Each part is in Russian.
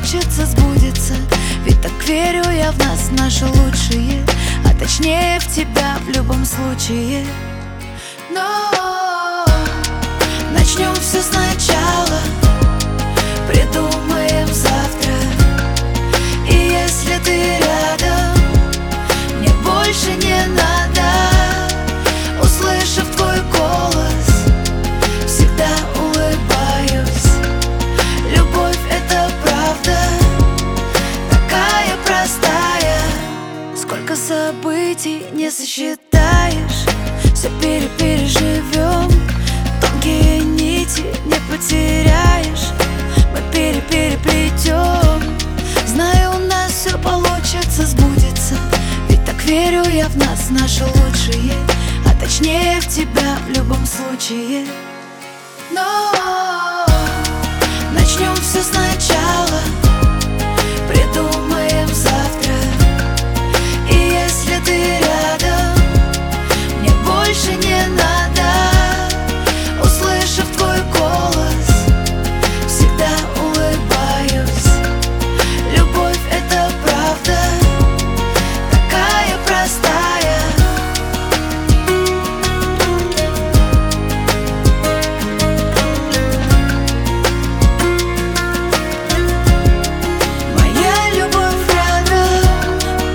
получится, сбудется. Ведь так верю я в нас, наши лучшие, а точнее в тебя в любом случае. Но начнем все сначала, придумаем завтра. И если ты рядом, мне больше не надо. Услышав твой голос, всегда улыбаюсь. Любовь — это правда, такая простая. Сколько событий не сосчитаешь, все переживем. Тонкие нити не потеряешь, мы переплетем. Знаю, у нас все получится, сбудется. Ведь так верю я в нас, наши лучшие, а точнее в тебя в любом случае. Но начнем все сначала, придумаем завтра. И если ты рядом, мне больше не надо. Услышав твой голос, всегда улыбаюсь. Любовь — это правда, такая простая. Моя любовь рядом.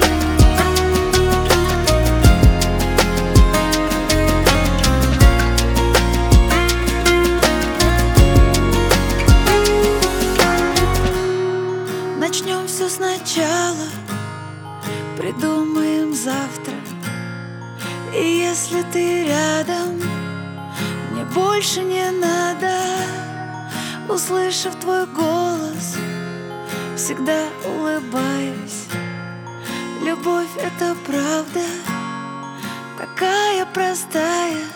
Начнем все сначала, придумаем завтра. И если ты рядом, мне больше не надо. Услышав твой голос, всегда улыбаюсь. Любовь — это правда, такая простая.